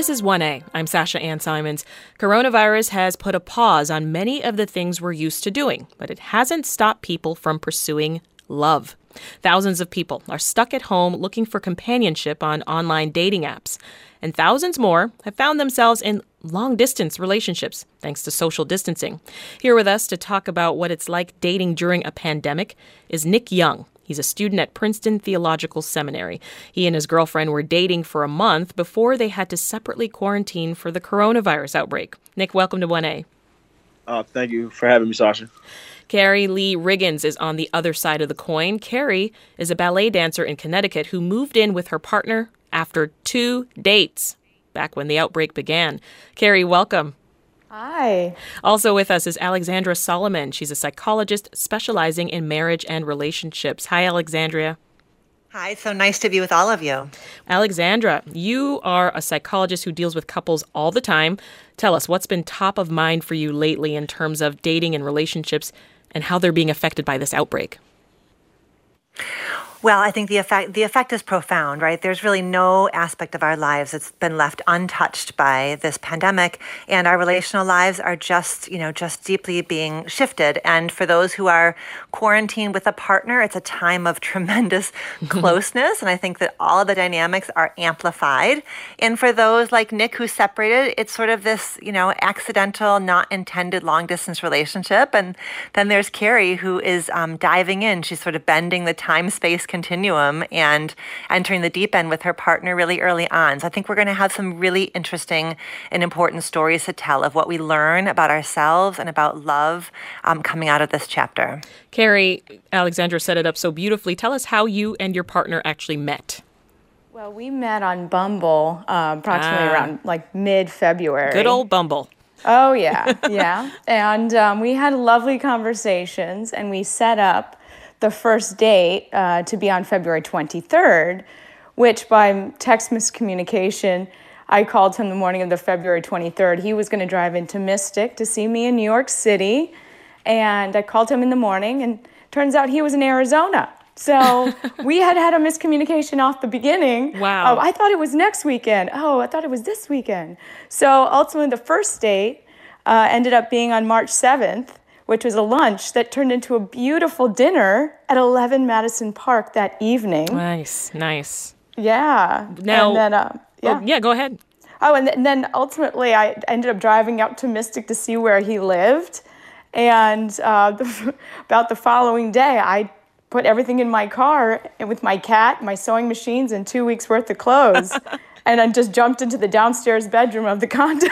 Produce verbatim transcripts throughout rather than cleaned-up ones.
This is one A. I'm Sasha Ann Simons. Coronavirus has put a pause on many of the things we're used to doing, but it hasn't stopped people from pursuing love. Thousands of people are stuck at home looking for companionship on online dating apps. And thousands more have found themselves in long-distance relationships thanks to social distancing. Here with us to talk about what it's like dating during a pandemic is Nick Young. He's a student at Princeton Theological Seminary. He and his girlfriend were dating for a month before they had to separately quarantine for the coronavirus outbreak. Nick, welcome to one A. Uh, thank you for having me, Sasha. Carrie Lee Riggins is on the other side of the coin. Carrie is a ballet dancer in Connecticut who moved in with her partner after two dates back when the outbreak began. Carrie, welcome. Hi. Also with us is Alexandra Solomon. She's a psychologist specializing in marriage and relationships. Hi, Alexandria. Hi, so nice to be with all of you. Alexandra, you are a psychologist who deals with couples all the time. Tell us, what's been top of mind for you lately in terms of dating and relationships and how they're being affected by this outbreak? Well, I think the effect the effect is profound, right? There's really no aspect of our lives that's been left untouched by this pandemic, and our relational lives are just, you know, just deeply being shifted. And for those who are quarantined with a partner, it's a time of tremendous closeness, and I think that all of the dynamics are amplified. And for those like Nick who's separated, it's sort of this, you know, accidental, not intended long distance relationship. And then there's Carrie who is um, diving in. She's sort of bending the time space continuum and entering the deep end with her partner really early on. So I think we're going to have some really interesting and important stories to tell of what we learn about ourselves and about love um, coming out of this chapter. Carrie, Alexandra set it up so beautifully. Tell us how you and your partner actually met. Well, we met on Bumble uh, approximately Ah. around like mid-February. Good old Bumble. Oh, yeah, yeah. And um, we had lovely conversations, and we set up the first date uh, to be on February twenty-third, which by text miscommunication, I called him the morning of the February twenty-third. He was going to drive into Mystic to see me in New York City, and I called him in the morning, and turns out he was in Arizona. So we had had a miscommunication off the beginning. Wow. Oh, I thought it was next weekend. Oh, I thought it was this weekend. So ultimately, the first date uh, ended up being on March seventh, which was a lunch that turned into a beautiful dinner at eleven Madison Park that evening. Nice, nice. Yeah. Now, and then, uh, yeah. Oh, yeah, go ahead. Oh, and, th- and then ultimately I ended up driving out to Mystic to see where he lived. And uh, the, about the following day, I put everything in my car with my cat, my sewing machines, and two weeks worth of clothes. And I just jumped into the downstairs bedroom of the condo.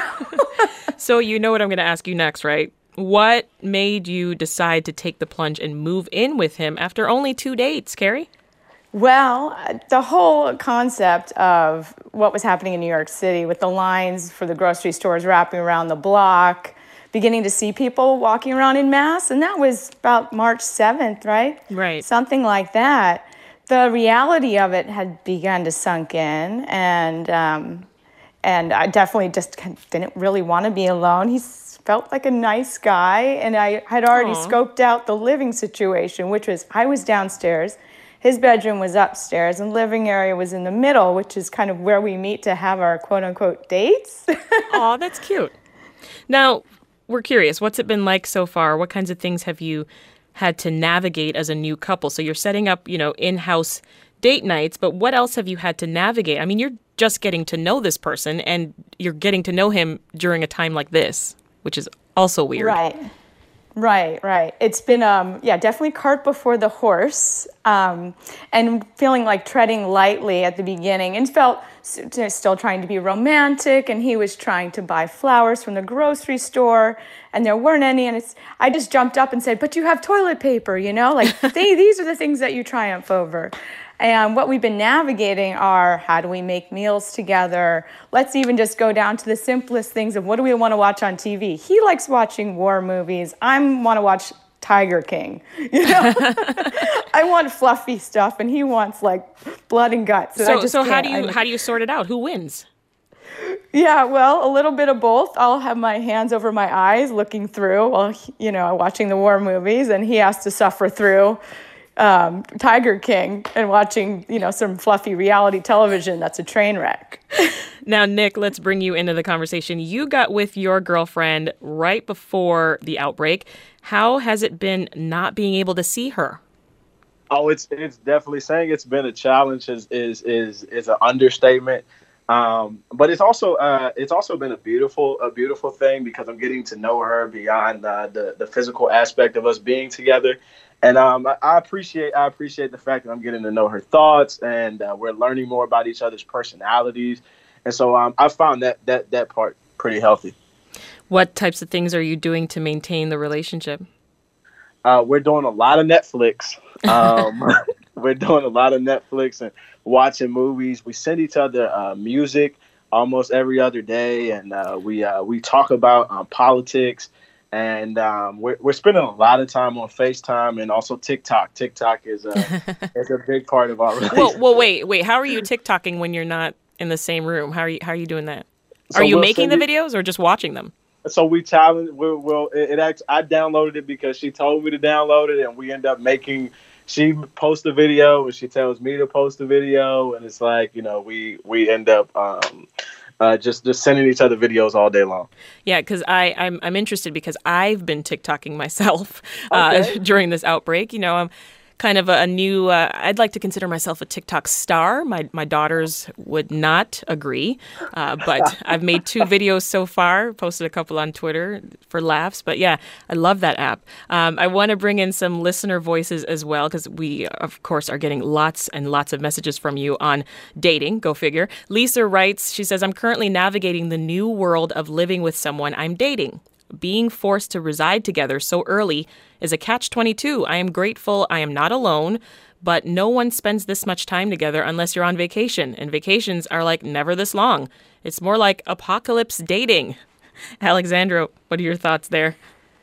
So you know what I'm going to ask you next, right? What made you decide to take the plunge and move in with him after only two dates, Carrie? Well, the whole concept of what was happening in New York City with the lines for the grocery stores wrapping around the block, beginning to see people walking around in mass, and that was about March seventh, right? Right. Something like that. The reality of it had begun to sunk in, and um, and I definitely just didn't really want to be alone. He felt like a nice guy, and I had already Aww. scoped out the living situation, which was I was downstairs, his bedroom was upstairs, and living area was in the middle, which is kind of where we meet to have our quote-unquote dates. Aw, that's cute. Now, we're curious, what's it been like so far? What kinds of things have you had to navigate as a new couple? So you're setting up, you know, in-house date nights, but what else have you had to navigate? I mean, you're just getting to know this person, and you're getting to know him during a time like this, which is also weird. Right. Right, right. It's been, um, yeah, definitely cart before the horse, um, and feeling like treading lightly at the beginning, and felt s- still trying to be romantic, and he was trying to buy flowers from the grocery store, and there weren't any, and it's, I just jumped up and said, but you have toilet paper, you know, like they, these are the things that you triumph over. And what we've been navigating are, how do we make meals together? Let's even just go down to the simplest things of what do we want to watch on T V? He likes watching war movies. I want to watch Tiger King. You know, I want fluffy stuff, and he wants like blood and guts. And I So, just so how can't. do you I- how do you sort it out? Who wins? Yeah, well, a little bit of both. I'll have my hands over my eyes looking through while, he- you know, watching the war movies, and he has to suffer through, um, Tiger King and watching, you know, some fluffy reality television that's a train wreck. Now, Nick, let's bring you into the conversation. You got with your girlfriend right before the outbreak. How has it been not being able to see her? Oh, it's it's definitely saying it's been a challenge is is is, is an understatement. Um, but it's also uh, it's also been a beautiful a beautiful thing because I'm getting to know her beyond uh, the the physical aspect of us being together, and um, I, I appreciate I appreciate the fact that I'm getting to know her thoughts, and uh, we're learning more about each other's personalities, and so um, I found that that that part pretty healthy. What types of things are you doing to maintain the relationship? Uh, we're doing a lot of Netflix. Um, we're doing a lot of Netflix and watching movies. We send each other uh, music almost every other day, and uh, we uh, we talk about um, politics. And um, we're we're spending a lot of time on FaceTime and also TikTok. TikTok is a is a big part of our relationship. Well, well, wait, wait. How are you TikToking when you're not in the same room? How are you How are you doing that? So are you we'll making the you- videos or just watching them? So we challenge. We'll, we'll it, it act, I downloaded it because she told me to download it, and we end up making. She posts a video, and she tells me to post a video, and it's like you know we we end up um, uh, just just sending each other videos all day long. Yeah, because I I'm I'm interested because I've been TikToking myself uh, Okay. during this outbreak. You know, I'm kind of a, a new. Uh, I'd like to consider myself a TikTok star. My my daughters would not agree, uh, but I've made two videos so far. Posted a couple on Twitter for laughs. But yeah, I love that app. Um, I want to bring in some listener voices as well because we, of course, are getting lots and lots of messages from you on dating. Go figure. Lisa writes. She says, "I'm currently navigating the new world of living with someone I'm dating. Being forced to reside together so early is a catch twenty-two. I am grateful I am not alone, but no one spends this much time together unless you're on vacation, and vacations are like never this long. It's more like apocalypse dating." Alexandra, what are your thoughts there?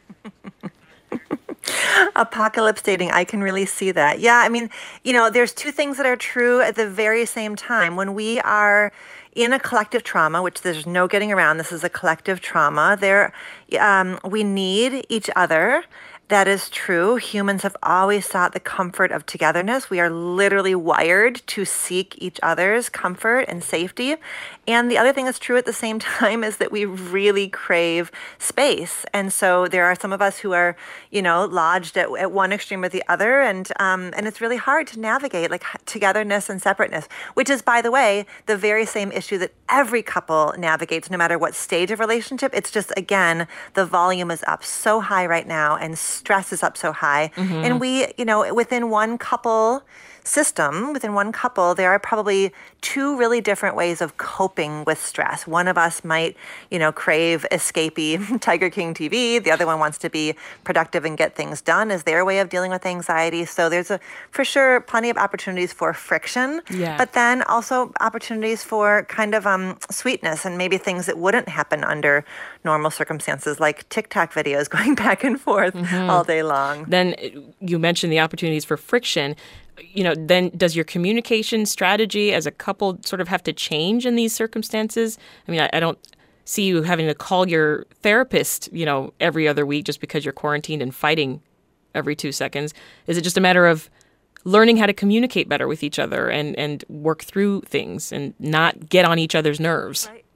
Apocalypse dating, I can really see that. Yeah, I mean, you know, there's two things that are true at the very same time. When we are in a collective trauma, which there's no getting around, this is a collective trauma, there, um, we need each other. That is true. Humans have always sought the comfort of togetherness. We are literally wired to seek each other's comfort and safety. And the other thing that's true at the same time is that we really crave space. And so there are some of us who are, you know, lodged at, at one extreme or the other. And um, and it's really hard to navigate like togetherness and separateness, which is, by the way, the very same issue that every couple navigates, no matter what stage of relationship. It's just, again, the volume is up so high right now, and stress is up so high. Mm-hmm. And we, you know, within one couple system, within one couple, there are probably two really different ways of coping with stress. One of us might, you know, crave escapey Tiger King T V. The other one wants to be productive and get things done as their way of dealing with anxiety. So there's a, for sure, plenty of opportunities for friction, Yeah. but then also opportunities for kind of um, sweetness and maybe things that wouldn't happen under normal circumstances, like TikTok videos going back and forth mm-hmm. all day long. Then you mentioned the opportunities for friction. You know, then does your communication strategy as a couple sort of have to change in these circumstances? I mean, I, I don't see you having to call your therapist, you know, every other week just because you're quarantined and fighting every two seconds. Is it just a matter of learning how to communicate better with each other and, and work through things and not get on each other's nerves? Right.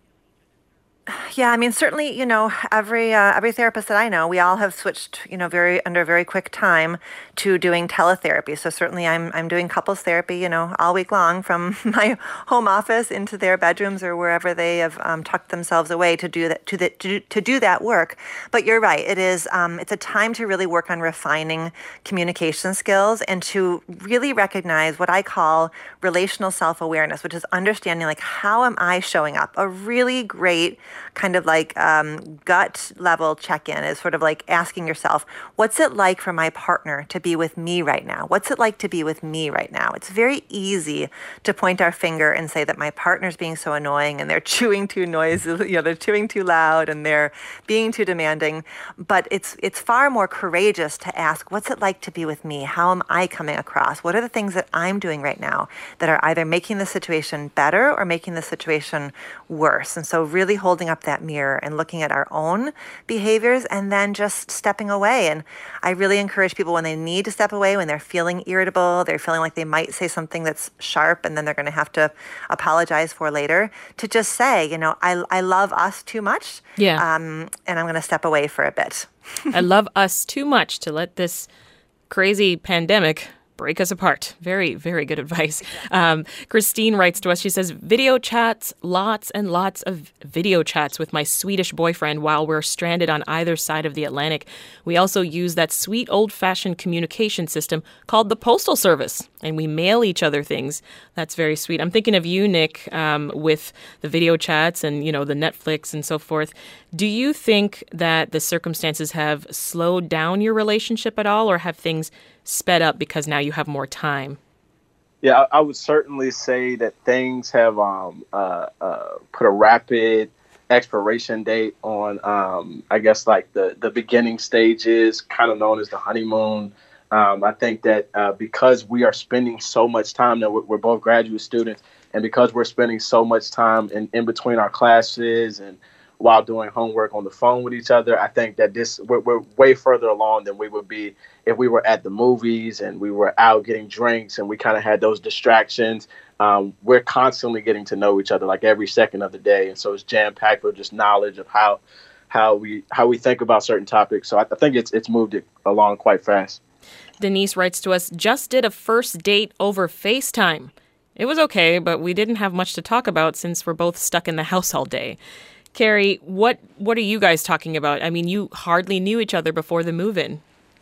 Yeah, I mean, certainly, you know, every uh, every therapist that I know, we all have switched, you know, very under very quick time to doing teletherapy. So certainly, I'm I'm doing couples therapy, you know, all week long from my home office into their bedrooms or wherever they have um, tucked themselves away to do that to the, to, to do that work. But you're right, it is um, it's a time to really work on refining communication skills and to really recognize what I call relational self-awareness, which is understanding like how am I showing up. A really great kind of like um, gut level check-in is sort of like asking yourself, what's it like for my partner to be with me right now? What's it like to be with me right now? It's very easy to point our finger and say that my partner's being so annoying and they're chewing too noisy, you know, they're chewing too loud and they're being too demanding. But it's it's far more courageous to ask, what's it like to be with me? How am I coming across? What are the things that I'm doing right now that are either making the situation better or making the situation worse? And so really holding holding up that mirror and looking at our own behaviors and then just stepping away. And I really encourage people when they need to step away, when they're feeling irritable, they're feeling like they might say something that's sharp and then they're going to have to apologize for later, to just say, you know, I, I love us too much. Yeah. Um, and I'm going to step away for a bit. I love us too much to let this crazy pandemic break us apart. Very, very good advice. Um, Christine writes to us. She says, video chats, lots and lots of video chats with my Swedish boyfriend while we're stranded on either side of the Atlantic. We also use that sweet old-fashioned communication system called the Postal Service, and we mail each other things. That's very sweet. I'm thinking of you, Nick, um, with the video chats and, you know, the Netflix and so forth. Do you think that the circumstances have slowed down your relationship at all, or have things sped up because now you have more time? Yeah, I, I would certainly say that things have um, uh, uh, put a rapid expiration date on, um, I guess, like the, the beginning stages, kind of known as the honeymoon. Um, I think that uh, because we are spending so much time now, we're, we're both graduate students, and because we're spending so much time in, in between our classes and while doing homework on the phone with each other, I think that this we're, we're way further along than we would be if we were at the movies and we were out getting drinks and we kind of had those distractions. Um, we're constantly getting to know each other like every second of the day, and so it's jam packed with just knowledge of how how we how we think about certain topics. So I, I think it's it's moved it along quite fast. Denise writes to us, just did a first date over FaceTime. It was okay, but we didn't have much to talk about since we're both stuck in the house all day. Carrie, what what are you guys talking about? I mean, you hardly knew each other before the move-in.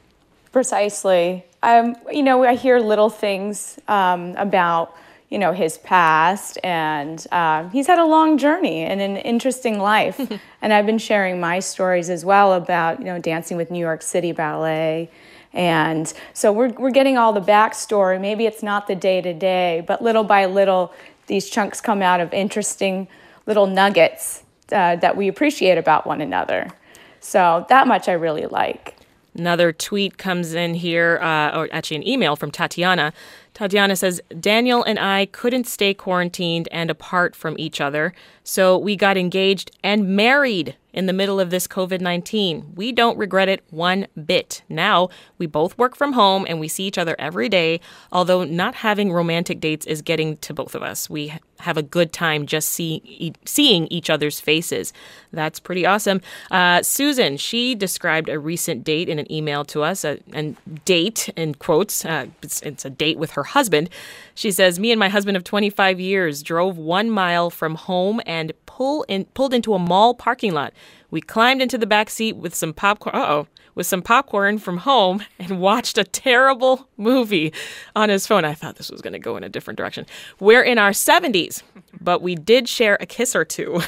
Precisely. Um, you know, I hear little things um, about, you know, his past, and uh, he's had a long journey and an interesting life. And I've been sharing my stories as well about, you know, dancing with New York City Ballet. And so we're we're getting all the backstory. Maybe it's not the day-to-day, but little by little, these chunks come out of interesting little nuggets Uh, that we appreciate about one another. So that much I really like. Another tweet comes in here, uh, or actually an email from Tatiana. Tatiana says, Daniel and I couldn't stay quarantined and apart from each other, so we got engaged and married in the middle of this covid nineteen. We don't regret it one bit. Now, we both work from home and we see each other every day, although not having romantic dates is getting to both of us. We have a good time just see, e- seeing each other's faces. That's pretty awesome. Uh, Susan, she described a recent date in an email to us, a, a date in quotes. Uh, it's, it's a date with her husband. She says, me and my husband of twenty-five years drove one mile from home and pull in, pulled into a mall parking lot. We climbed into the back seat with some popcorn. Uh-oh. With some popcorn from home and watched a terrible movie on his phone. I thought this was going to go in a different direction. We're in our seventies, but we did share a kiss or two.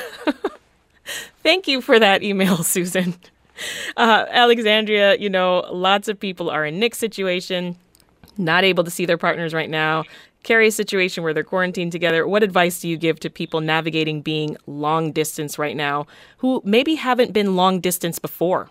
Thank you for that email, Susan. Uh, Alexandria, you know, lots of people are in Nick's situation, not able to see their partners right now. Carrie's situation where they're quarantined together. What advice do you give to people navigating being long distance right now who maybe haven't been long distance before?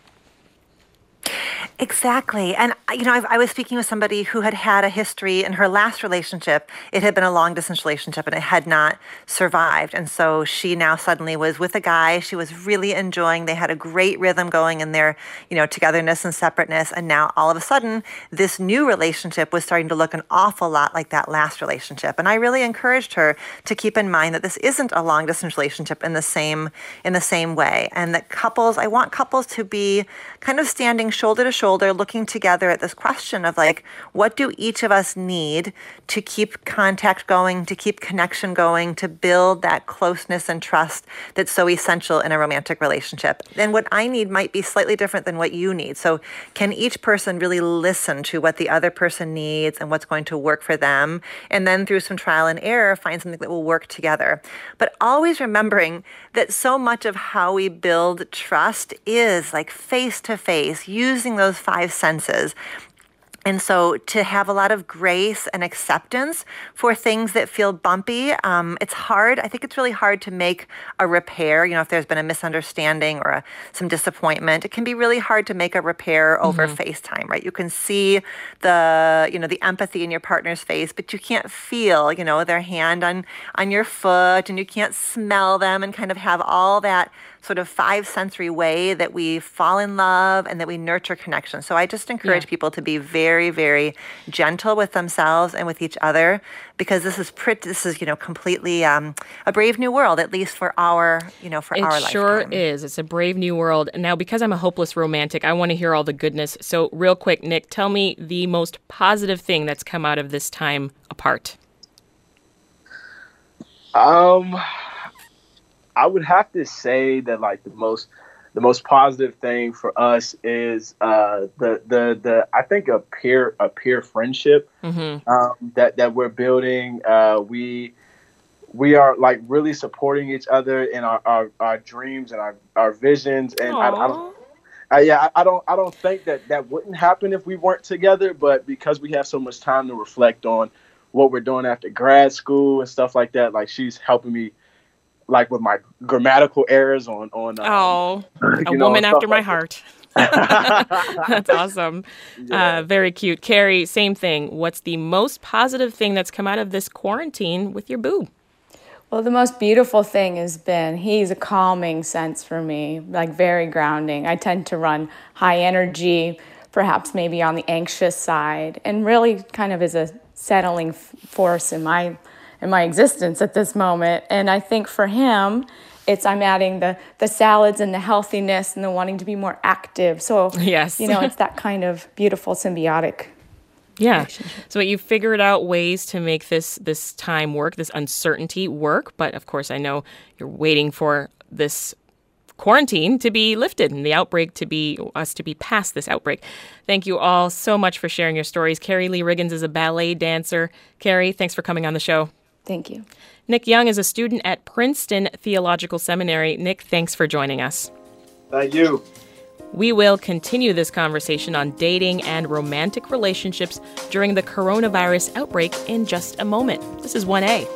Exactly. And, you know, I, I was speaking with somebody who had had a history in her last relationship. It had been a long distance relationship and it had not survived. And so she now suddenly was with a guy she was really enjoying. They had a great rhythm going in their, you know, togetherness and separateness. And now all of a sudden, this new relationship was starting to look an awful lot like that last relationship. And I really encouraged her to keep in mind that this isn't a long distance relationship in the same, in the same way. And that couples, I want couples to be kind of standing shoulder to shoulder, looking together at this question of like, what do each of us need to keep contact going, to keep connection going, to build that closeness and trust that's so essential in a romantic relationship. And what I need might be slightly different than what you need. So can each person really listen to what the other person needs and what's going to work for them? And then through some trial and error, find something that will work together. But always remembering that so much of how we build trust is like face to face, using those five senses. And so to have a lot of grace and acceptance for things that feel bumpy, um, it's hard. I think it's really hard to make a repair. You know, if there's been a misunderstanding or a, some disappointment, it can be really hard to make a repair over mm-hmm. FaceTime, right? You can see the, you know, the empathy in your partner's face, but you can't feel, you know, their hand on, on your foot, and you can't smell them and kind of have all that sort of five sensory way that we fall in love and that we nurture connection. So I just encourage yeah. people to be very, very gentle with themselves and with each other, because this is pretty, this is, you know, completely um, a brave new world, at least for our, you know, for it our lifetime. It sure is. It's a brave new world. Now, because I'm a hopeless romantic, I want to hear all the goodness. So real quick, Nick, tell me the most positive thing that's come out of this time apart. Um... I would have to say that like the most the most positive thing for us is uh, the the the I think a peer a peer friendship mm-hmm. um, that that we're building. Uh, we we are like really supporting each other in our, our, our dreams and our, our visions. And I, I don't. I, yeah, I, I don't. I don't think that that wouldn't happen if we weren't together. But because we have so much time to reflect on what we're doing after grad school and stuff like that, like she's helping me. Like with my grammatical errors on on. Um, oh, a know, woman after my like heart. That's awesome. Yeah. Uh, very cute. Carrie, same thing. What's the most positive thing that's come out of this quarantine with your boo? Well, the most beautiful thing has been he's a calming sense for me, like very grounding. I tend to run high energy, perhaps maybe on the anxious side, and really kind of is a settling f- force in my in my existence at this moment. And I think for him, it's I'm adding the the salads and the healthiness and the wanting to be more active. So, yes. you know, it's that kind of beautiful symbiotic yeah. So you figured out ways to make this this time work, this uncertainty work. But of course, I know you're waiting for this quarantine to be lifted and the outbreak to be, us to be past this outbreak. Thank you all so much for sharing your stories. Carrie Lee Riggins is a ballet dancer. Carrie, thanks for coming on the show. Thank you. Nick Young is a student at Princeton Theological Seminary. Nick, thanks for joining us. Thank you. We will continue this conversation on dating and romantic relationships during the coronavirus outbreak in just a moment. This is one A.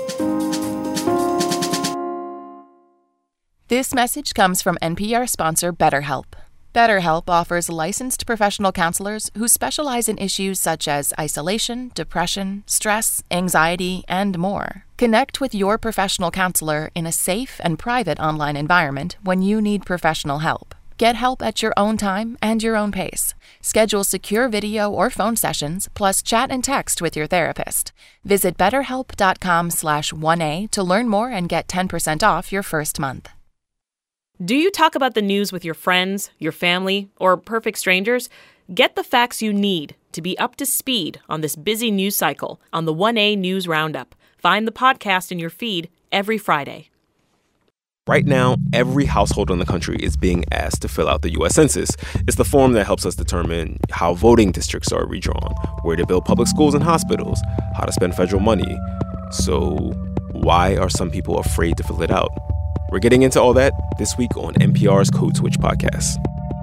This message comes from N P R sponsor BetterHelp. BetterHelp offers licensed professional counselors who specialize in issues such as isolation, depression, stress, anxiety, and more. Connect with your professional counselor in a safe and private online environment when you need professional help. Get help at your own time and your own pace. Schedule secure video or phone sessions, plus chat and text with your therapist. Visit betterhelp.com slash 1A to learn more and get ten percent off your first month. Do you talk about the news with your friends, your family, or perfect strangers? Get the facts you need to be up to speed on this busy news cycle on the one A News Roundup. Find the podcast in your feed every Friday. Right now, every household in the country is being asked to fill out the U S Census. It's the form that helps us determine how voting districts are redrawn, where to build public schools and hospitals, how to spend federal money. So why are some people afraid to fill it out? We're getting into all that this week on N P R's Code Switch podcast.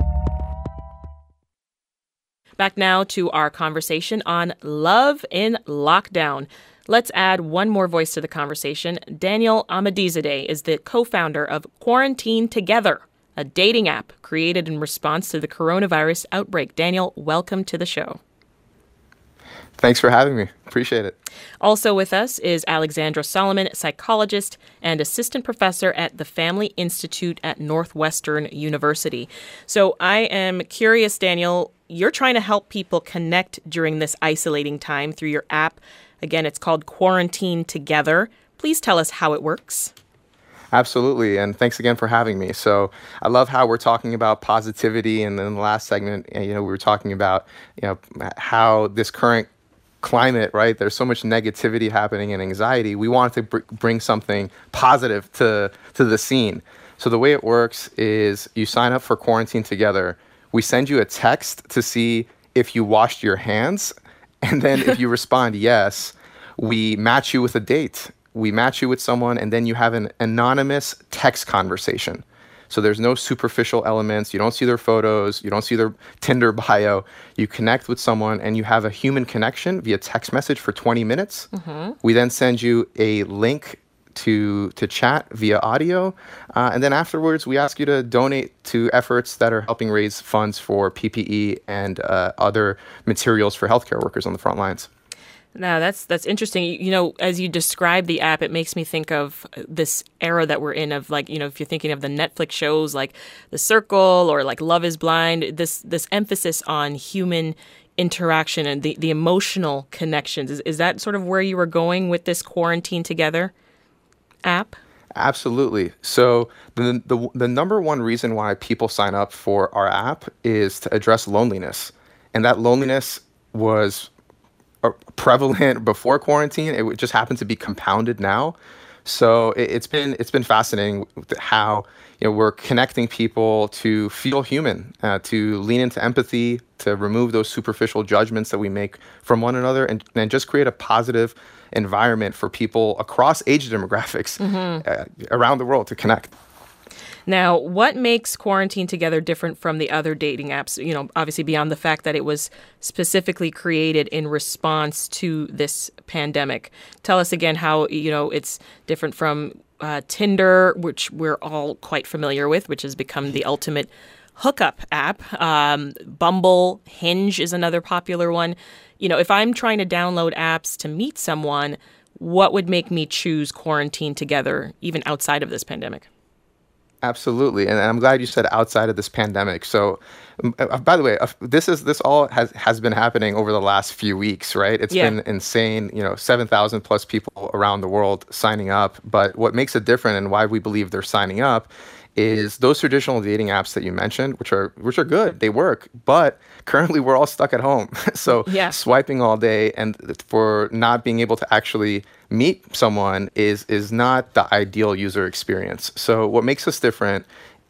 Back now to our conversation on love in lockdown. Let's add one more voice to the conversation. Daniel Amadizadeh is the co-founder of Quarantine Together, a dating app created in response to the coronavirus outbreak. Daniel, welcome to the show. Thanks for having me. Appreciate it. Also with us is Alexandra Solomon, psychologist and assistant professor at the Family Institute at Northwestern University. So I am curious, Daniel, you're trying to help people connect during this isolating time through your app. Again, it's called Quarantine Together. Please tell us how it works. Absolutely. And thanks again for having me. So I love how we're talking about positivity. And then in the last segment, you know, we were talking about, you know, how this current climate, right? There's so much negativity happening and anxiety. We wanted to br- bring something positive to, to the scene. So the way it works is you sign up for Quarantine Together. We send you a text to see if you washed your hands. And then if you respond yes, we match you with a date. We match you with someone, and then you have an anonymous text conversation. So there's no superficial elements. You don't see their photos. You don't see their Tinder bio. You connect with someone and you have a human connection via text message for twenty minutes. Mm-hmm. We then send you a link to to chat via audio. Uh, and then afterwards, we ask you to donate to efforts that are helping raise funds for P P E and uh, other materials for healthcare workers on the front lines. Now, that's that's interesting. You know, as you describe the app, it makes me think of this era that we're in of, like, you know, if you're thinking of the Netflix shows like The Circle or like Love is Blind, this this emphasis on human interaction and the, the emotional connections. Is, is that sort of where you were going with this Quarantine Together app? Absolutely. So the, the the number one reason why people sign up for our app is to address loneliness. And that loneliness was prevalent before quarantine. It just happened to be compounded now. So it, it's been it's been fascinating how, you know, we're connecting people to feel human, uh, to lean into empathy, to remove those superficial judgments that we make from one another, and, and just create a positive environment for people across age demographics mm-hmm. uh, around the world to connect. Now, what makes Quarantine Together different from the other dating apps? You know, obviously beyond the fact that it was specifically created in response to this pandemic. Tell us again how, you know, it's different from uh, Tinder, which we're all quite familiar with, which has become the ultimate hookup app. Um, Bumble, Hinge is another popular one. You know, if I'm trying to download apps to meet someone, what would make me choose Quarantine Together, even outside of this pandemic? Absolutely, and I'm glad you said outside of this pandemic. So, uh, by the way, uh, this is this all has has been happening over the last few weeks, right? It's yeah. been insane. You know, seven thousand plus people around the world signing up. But what makes it different and why we believe they're signing up is those traditional dating apps that you mentioned, which are which are good, they work, but currently we're all stuck at home. So yeah. swiping all day and for not being able to actually meet someone is is not the ideal user experience. So what makes us different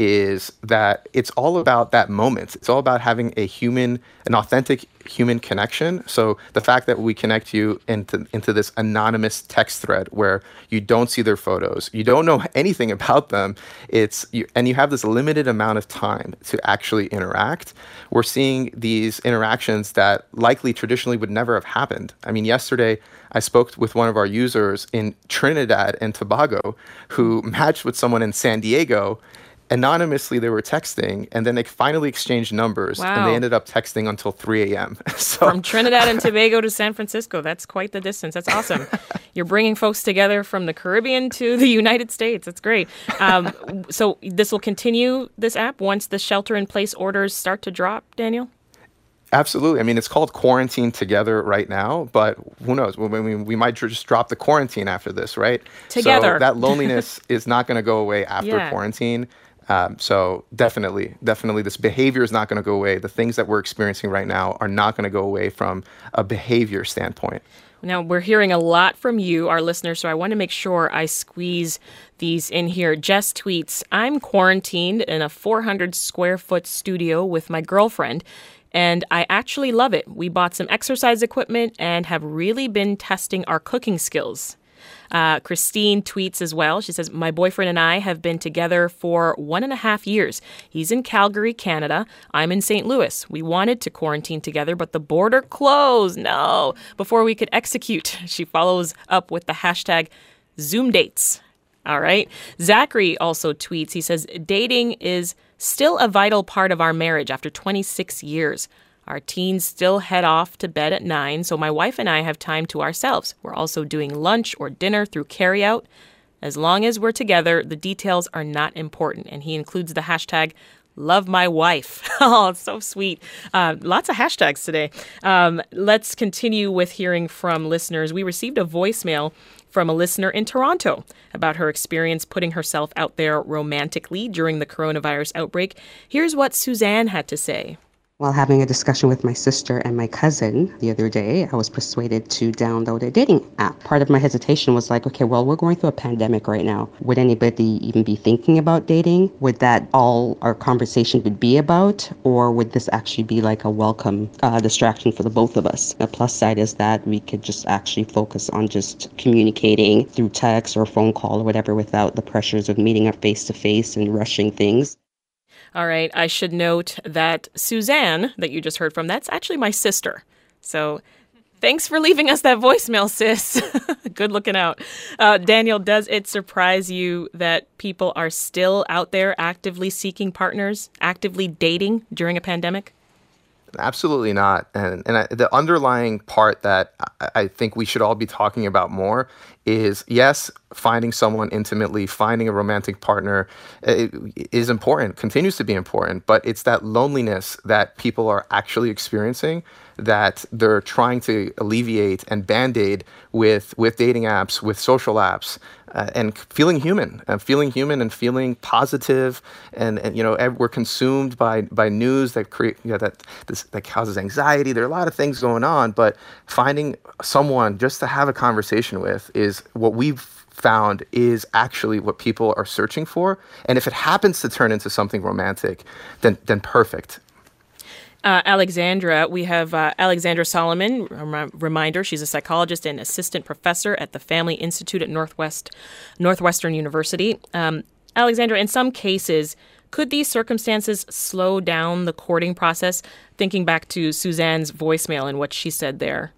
is that it's all about that moment. It's all about having a human, an authentic human connection. So the fact that we connect you into into this anonymous text thread where you don't see their photos, you don't know anything about them, it's you, and you have this limited amount of time to actually interact. We're seeing these interactions that likely traditionally would never have happened. I mean, yesterday I spoke with one of our users in Trinidad and Tobago who matched with someone in San Diego. Anonymously, they were texting, and then they finally exchanged numbers, wow. and they ended up texting until three a.m. So from Trinidad and Tobago to San Francisco, that's quite the distance. That's awesome. You're bringing folks together from the Caribbean to the United States. That's great. Um, so this will continue, this app, once the shelter-in-place orders start to drop, Daniel? Absolutely. I mean, it's called Quarantine Together right now, but who knows? We, we, we might just drop the quarantine after this, right? Together. So that loneliness is not going to go away after yeah. quarantine. Um, so definitely, definitely this behavior is not going to go away. The things that we're experiencing right now are not going to go away from a behavior standpoint. Now, we're hearing a lot from you, our listeners, so I want to make sure I squeeze these in here. Jess tweets, I'm quarantined in a four hundred square foot studio with my girlfriend, and I actually love it. We bought some exercise equipment and have really been testing our cooking skills. Uh, Christine tweets as well. She says, my boyfriend and I have been together for one and a half years. He's in Calgary, Canada. I'm in Saint Louis. We wanted to quarantine together, but the border closed. No. Before we could execute, she follows up with the hashtag Zoom dates. All right. Zachary also tweets. He says, dating is still a vital part of our marriage after twenty-six years. Our teens still head off to bed at nine, so my wife and I have time to ourselves. We're also doing lunch or dinner through carryout. As long as we're together, the details are not important. And he includes the hashtag love my wife. Oh, it's so sweet. Uh, lots of hashtags today. Um, let's continue with hearing from listeners. We received a voicemail from a listener in Toronto about her experience putting herself out there romantically during the coronavirus outbreak. Here's what Suzanne had to say. While having a discussion with my sister and my cousin the other day, I was persuaded to download a dating app. Part of my hesitation was like, okay, well, we're going through a pandemic right now. Would anybody even be thinking about dating? Would that all our conversation would be about? Or would this actually be like a welcome uh, distraction for the both of us? The plus side is that we could just actually focus on just communicating through text or phone call or whatever without the pressures of meeting up face to face and rushing things. All right, I should note that Suzanne, that you just heard from, that's actually my sister. So thanks for leaving us that voicemail, sis. Good looking out. Uh, Daniel, does it surprise you that people are still out there actively seeking partners, actively dating during a pandemic? Absolutely not. And and I, the underlying part that I, I think we should all be talking about more is, yes, finding someone intimately, finding a romantic partner is important, continues to be important, but it's that loneliness that people are actually experiencing that they're trying to alleviate and band-aid with, with dating apps, with social apps, uh, and feeling human, and feeling human and feeling positive. And, and you know, we're consumed by, by news that create, you know, that, this, that causes anxiety. There are a lot of things going on, but finding someone just to have a conversation with is what we've found is actually what people are searching for. And if it happens to turn into something romantic, then then perfect. Uh, Alexandra, we have uh, Alexandra Solomon. A reminder, she's a psychologist and assistant professor at the Family Institute at Northwest Northwestern University. Um, Alexandra, in some cases, could these circumstances slow down the courting process? Thinking back to Suzanne's voicemail and what she said there.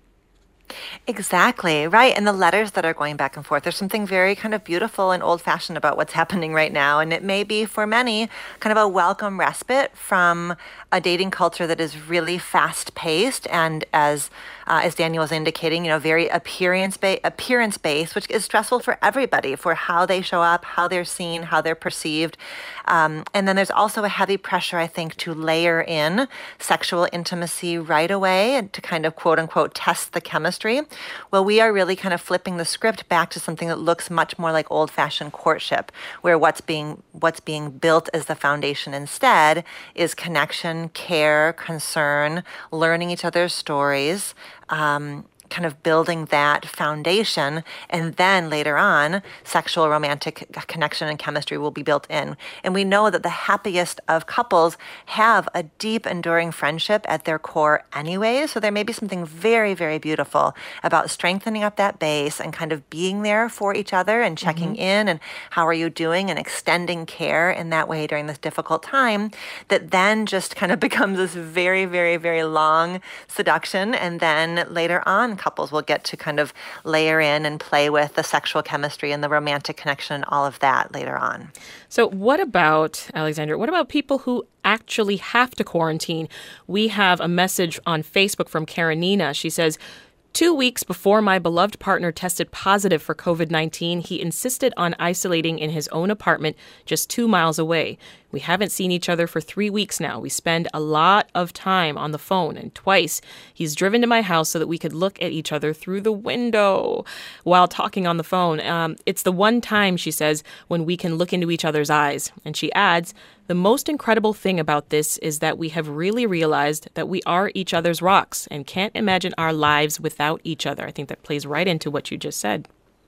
Exactly, right. And the letters that are going back and forth, there's something very kind of beautiful and old-fashioned about what's happening right now. And it may be, for many, kind of a welcome respite from a dating culture that is really fast-paced and, as uh, as Daniel was indicating, you know, very appearance ba- appearance-based, which is stressful for everybody, for how they show up, how they're seen, how they're perceived. Um, and then there's also a heavy pressure, I think, to layer in sexual intimacy right away and to kind of, quote-unquote, test the chemistry. Well, we are really kind of flipping the script back to something that looks much more like old-fashioned courtship, where what's being what's being built as the foundation instead is connection, care, concern, learning each other's stories, um, kind of building that foundation, and then later on, sexual romantic connection and chemistry will be built in. And we know that the happiest of couples have a deep, enduring friendship at their core anyway, so there may be something very, very beautiful about strengthening up that base and kind of being there for each other and checking mm-hmm. in and how are you doing and extending care in that way during this difficult time, that then just kind of becomes this very, very, very long seduction, and then later on, couples will get to kind of layer in and play with the sexual chemistry and the romantic connection and all of that later on. So what about, Alexandra, what about people who actually have to quarantine? We have a message on Facebook from Karenina. She says, Two weeks before my beloved partner tested positive for covid nineteen, he insisted on isolating in his own apartment just two miles away. We haven't seen each other for three weeks now. We spend a lot of time on the phone, and twice he's driven to my house so that we could look at each other through the window while talking on the phone. Um, it's the one time, she says, when we can look into each other's eyes. And she adds, the most incredible thing about this is that we have really realized that we are each other's rocks and can't imagine our lives without each other. I think that plays right into what you just said.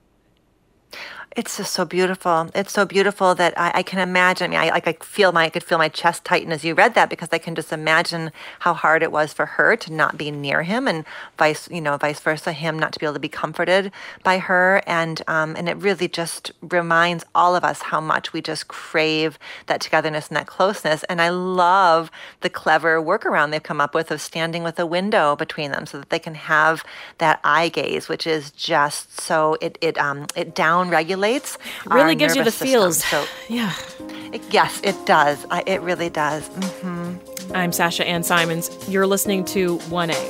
It's just so beautiful. It's so beautiful that I, I can imagine. I mean, I like I feel my I could feel my chest tighten as you read that, because I can just imagine how hard it was for her to not be near him, and vice you know vice versa, him not to be able to be comforted by her, and um and it really just reminds all of us how much we just crave that togetherness and that closeness. And I love the clever workaround they've come up with of standing with a window between them so that they can have that eye gaze, which is just so it it um it down regulates. It really gives you the feels. So, yeah. It, yes, it does. I, it really does. Mm-hmm. I'm Sasha Ann Simons. You're listening to one A.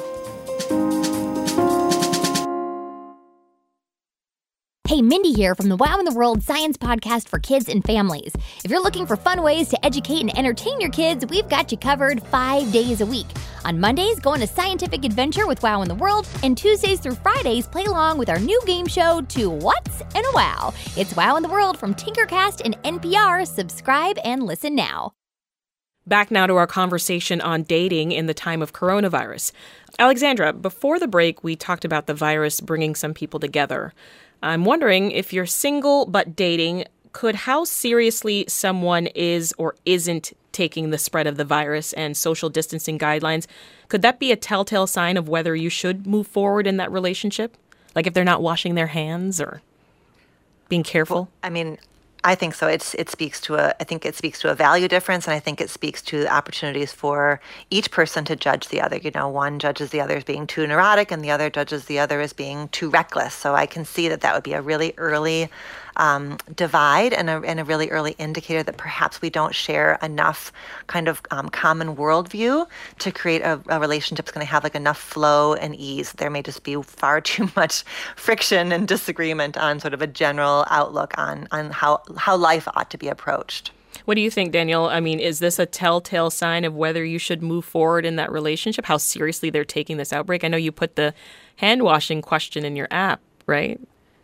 Hey, Mindy here from the Wow in the World Science Podcast for kids and families. If you're looking for fun ways to educate and entertain your kids, we've got you covered five days a week. On Mondays, go on a scientific adventure with Wow in the World, and Tuesdays through Fridays, play along with our new game show, Two What's and a Wow. It's Wow in the World from Tinkercast and N P R. Subscribe and listen now. Back now to our conversation on dating in the time of coronavirus. Alexandra, before the break, we talked about the virus bringing some people together. I'm wondering if you're single but dating, could how seriously someone is or isn't taking the spread of the virus and social distancing guidelines, could that be a telltale sign of whether you should move forward in that relationship? Like if they're not washing their hands or being careful? Well, I mean, I think so. It's it speaks to a I think it speaks to a value difference, and I think it speaks to opportunities for each person to judge the other. You know, one judges the other as being too neurotic, and the other judges the other as being too reckless. So I can see that that would be a really early um, divide and a and a really early indicator that perhaps we don't share enough kind of um, common worldview to create a, a relationship that's going to have like enough flow and ease. There may just be far too much friction and disagreement on sort of a general outlook on on how how life ought to be approached. What do you think, Daniel? I mean, is this a telltale sign of whether you should move forward in that relationship? How seriously they're taking this outbreak? I know you put the hand washing question in your app, right?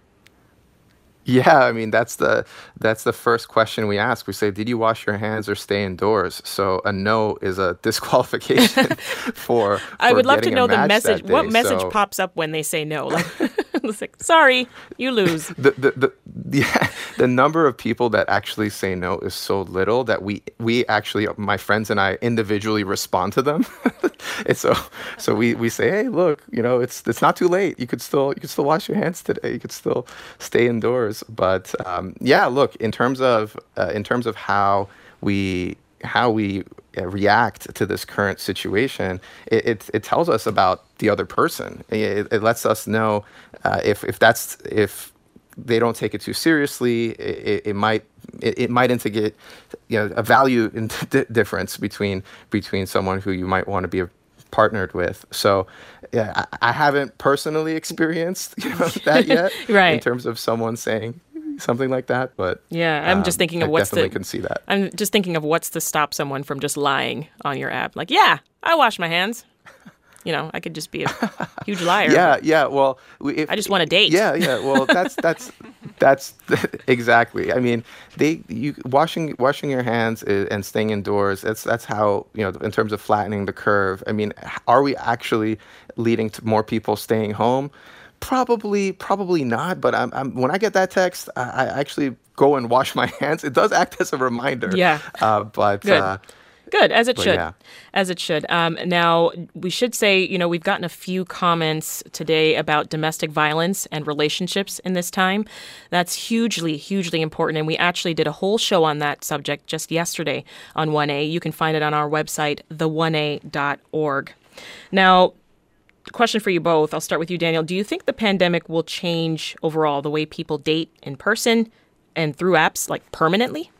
Yeah, I mean that's the that's the first question we ask. We say, "Did you wash your hands or stay indoors?" So a no is a disqualification for. for I would love to know the message. What message so, pops up when they say no? Like, it's like, sorry, you lose. The the the yeah, the number of people that actually say no is so little that we we actually, my friends and I, individually respond to them. And so so we, we say, hey, look, you know, it's it's not too late. You could still you could still wash your hands today. You could still stay indoors. But um, yeah, look, in terms of uh, in terms of how we how we react to this current situation, it it, it tells us about the other person. It, it lets us know uh, if if that's if they don't take it too seriously, it, it might it, it might indicate, you know, a value in d- difference between between someone who you might want to be partnered with. So yeah, I, I haven't personally experienced, you know, that yet, right, in terms of someone saying something like that. But yeah, I'm um, just thinking of I what's definitely the, can see that. I'm just thinking of what's to stop someone from just lying on your app. Like, yeah, I wash my hands. You know, I could just be a huge liar. Yeah, yeah. Well, if, I just want to date. Yeah, yeah. Well, that's that's that's exactly. I mean, they you washing washing your hands and staying indoors. That's that's how, you know, in terms of flattening the curve. I mean, are we actually leading to more people staying home? Probably, probably not. But I'm, I'm when I get that text, I, I actually go and wash my hands. It does act as a reminder. Yeah. Uh, but. Good. Uh, Good, as it But should, yeah. as it should. Um, now, we should say, you know, we've gotten a few comments today about domestic violence and relationships in this time. That's hugely, hugely important, and we actually did a whole show on that subject just yesterday on one A. You can find it on our website, the one a dot org. Now, question for you both. I'll start with you, Daniel. Do you think the pandemic will change overall the way people date in person and through apps, like permanently?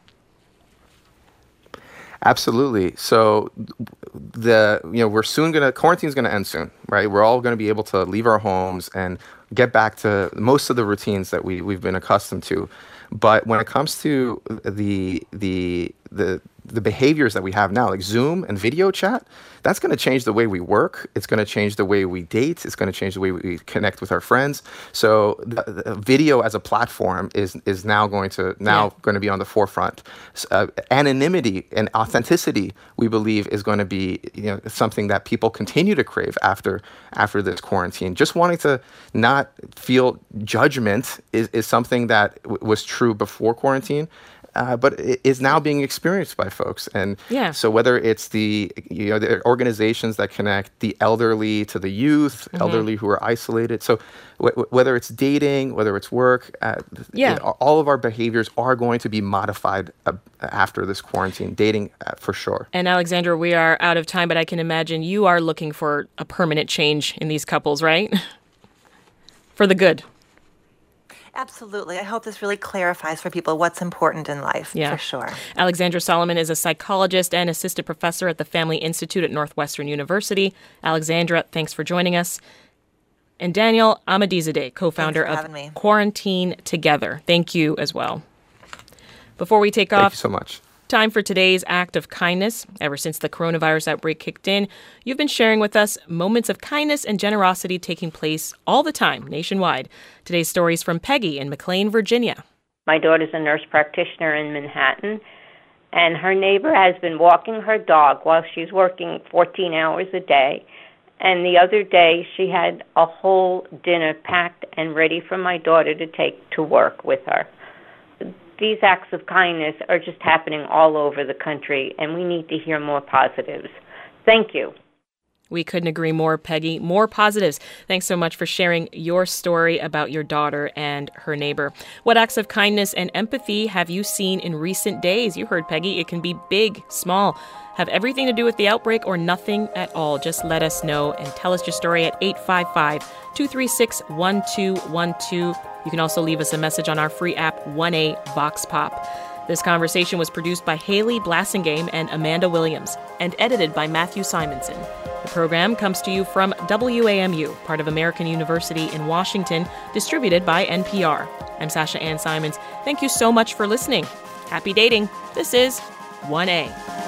Absolutely. So the you know we're soon gonna quarantine's gonna end soon, right? We're all gonna be able to leave our homes and get back to most of the routines that we we've been accustomed to. But when it comes to the the the the behaviors that we have now, like Zoom and video chat, that's going to change the way we work. It's going to change the way we date. It's going to change the way we connect with our friends. So the, the video as a platform is is now going to now yeah. going to be on the forefront. Uh, anonymity and authenticity, we believe, is going to be, you know, something that people continue to crave after after this quarantine. Just wanting to not feel judgment is, is something that w- was true before quarantine. Uh, but it is now being experienced by folks. And yeah. so whether it's the, you know, the organizations that connect the elderly to the youth, mm-hmm. elderly who are isolated. So w- whether it's dating, whether it's work, uh, yeah. you know, all of our behaviors are going to be modified uh, after this quarantine, dating uh, for sure. And Alexandra, we are out of time, but I can imagine you are looking for a permanent change in these couples, right? For the good. Absolutely. I hope this really clarifies for people what's important in life, yeah. for sure. Alexandra Solomon is a psychologist and assistant professor at the Family Institute at Northwestern University. Alexandra, thanks for joining us. And Daniel Amadizadeh, co-founder of me. Quarantine Together. Thank you as well. Before we take Thank off, you so much. Time for today's act of kindness. Ever since the coronavirus outbreak kicked in, you've been sharing with us moments of kindness and generosity taking place all the time nationwide. Today's story is from Peggy in McLean, Virginia. My daughter's a nurse practitioner in Manhattan, and her neighbor has been walking her dog while she's working fourteen hours a day. And the other day, she had a whole dinner packed and ready for my daughter to take to work with her. These acts of kindness are just happening all over the country, and we need to hear more positives. Thank you. We couldn't agree more, Peggy. More positives. Thanks so much for sharing your story about your daughter and her neighbor. What acts of kindness and empathy have you seen in recent days? You heard Peggy. It can be big, small, have everything to do with the outbreak or nothing at all. Just let us know and tell us your story at eight five five, two three six, one two one two. You can also leave us a message on our free app, one A Vox Pop. This conversation was produced by Haley Blassingame and Amanda Williams and edited by Matthew Simonson. The program comes to you from W A M U, part of American University in Washington, distributed by N P R. I'm Sasha Ann Simons. Thank you so much for listening. Happy dating. This is one A.